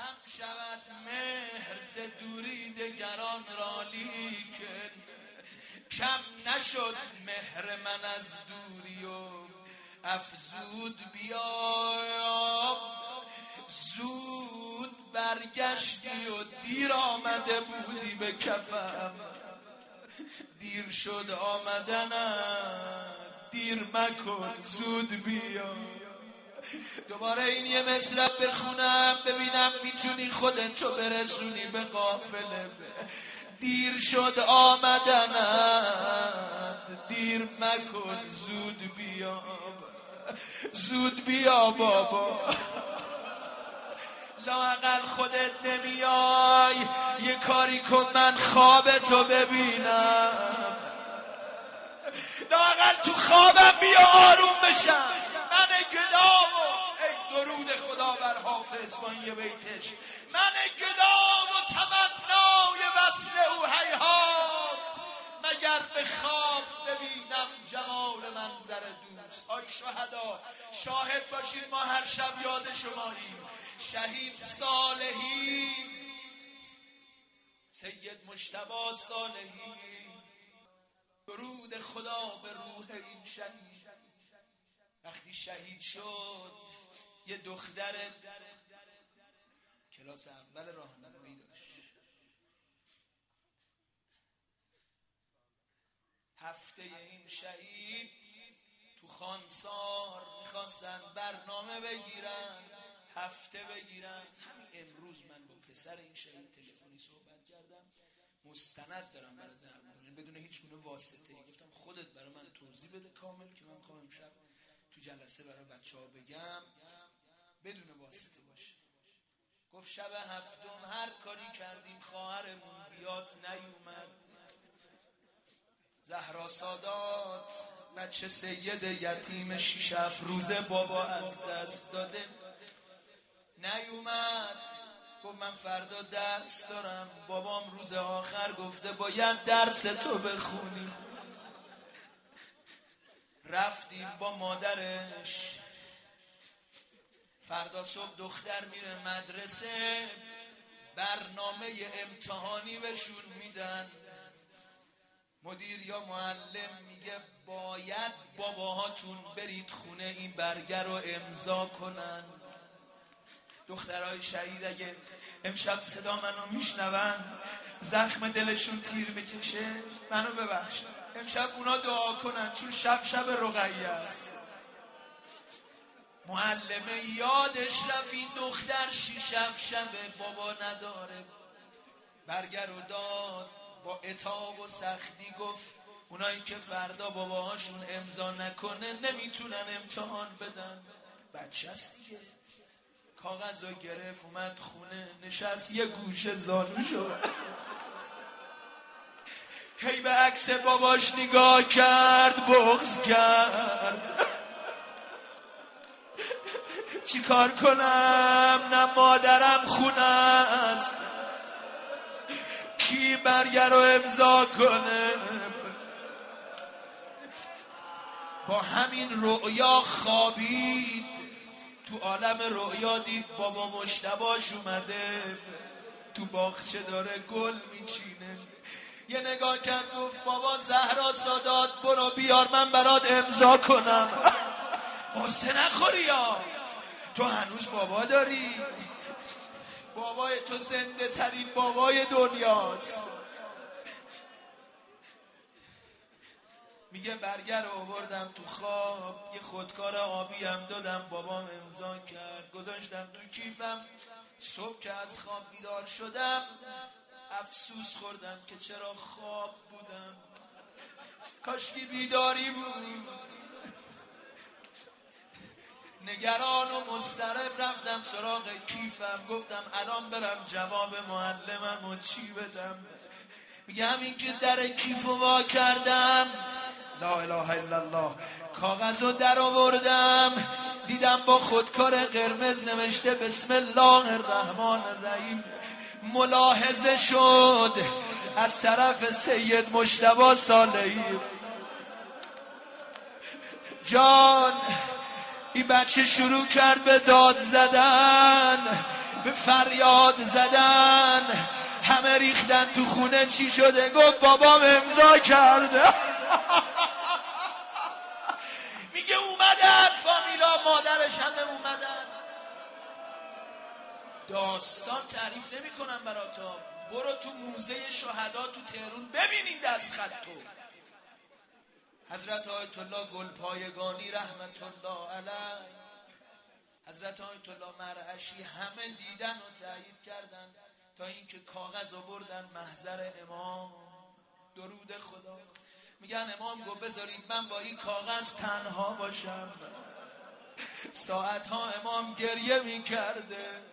کم شود مهر ز دوری دگران را، لیکن کم نشد مهر من از دوری و افزود بیا. زود برگشتی و دیر آمده بودی به کفم، دیر شد آمدنم دیر مکن زود بیا. دوباره این یه مصرع بخونم ببینم میتونی خودتو برسونی به قافله. دیر شد آمدنم دیر مکن زود بیا، زود بیا بابا. لااقل خودت نمیای یه کاری کن من خوابتو ببینم، لااقل تو خوابم بیا آروم بشم. من گدام ای درود خدا بر حافظ با این یه بیتش، من گدام و تمنای وصل او هیهات، مگر به خواب ببینم جمال منظر دوست. آی شهدا شاهد باشید ما هر شب یاد شماییم. شهید صالحی سید مجتبی صالحی، درود خدا به روح این شهید. وقتی شهید شد یه دختر کلاس اول راهنمایی داشت. هفته این شهید تو خانسار میخواستن برنامه بگیرن، هفته بگیرن. همین امروز من با پسر این شهید تلفنی صحبت کردم، مستند دارم برای درمون بدون هیچ گونه واسطه‌ای. گفتم خودت برای من توضیح بده کامل که من میخوام امشب تو جلسه برای بچه‌ها بگم بدون واسطه باشه. گفت شب هفتم هر کاری کردیم خواهرمون بیاد نیومد. زهرا سادات بچه سید یتیم 6-7 روزه بابا از دست داده نیومد. گفت من فردا درس دارم. بابام روز آخر گفته باید درس تو بخونی. رفتیم با مادرش. فردا صبح دختر میره مدرسه، برنامه امتحانی بهشون میدن. مدیر یا معلم میگه باید باباهاتون برید خونه این برگر رو امضا کنن. دخترای شهید اگه امشب صدا منو میشنون زخم دلشون تیر بکشه منو ببخشن. امشب اونا دعا کنن چون شب رقیه است. معلمه یادش رفت این دختر 6-7 شبه بابا نداره. برگر رو داد با عتاب و سختی. گفت اونایی که فردا باباهاشون امضا نکنه نمیتونن امتحان بدن. بچه است دیگه. کاغذ رو گرفت اومد خونه نشست یه گوشه زانو شد. هی به عکس باباش نگاه کرد بغض کرد. چی کار کنم نه مادرم خونه است، کی برگر رو امضا کنه. با همین رؤیا خوابید. تو عالم رؤیا دید بابا مجتباش اومده تو باغچه داره گل میچینه. یه نگاه کرد گفت بابا زهرا سادات برو بیار من برات امضا کنم. قصه نخوری یا تو هنوز بابا داری. بابای تو زنده ترین بابای دنیاست. میگه برگر رو آوردم تو خواب یه خودکار آبی هم دادم بابام امضا کرد گذاشتم تو کیفم. صبح که از خواب بیدار شدم افسوس خوردم که چرا خواب بودم، کاشکی بیداری بود. نگران و مضطرب رفتم سراغ کیفم. گفتم الان برم جواب معلمم و چی بدم. میگه همین که در کیفو وا کردم لا اله الا الله کاغذو در آوردم دیدم با خودکار قرمز نوشته بسم الله الرحمن الرحیم. ملاحظه شد از طرف سید مجتبی صالحی. جان این بچه شروع کرد به داد زدن. به فریاد زدن، همه ریختن تو خونه. چی شده؟ گفت بابام امضا کرده. میگه اومدن فامیلا، مادرش همه اومدن. داستان تعریف نمی کنم براتا، برو تو موزه شهدا تو تهران ببینین دست خطو. حضرت آیت الله گلپایگانی رحمت الله علیه، حضرت آیت الله مرعشی همه دیدن و تایید کردن تا اینکه کاغذ آوردن محضر امام. درود خدا. میگن امام گفت بذارید من با این کاغذ تنها باشم. ساعتها امام گریه میکرده.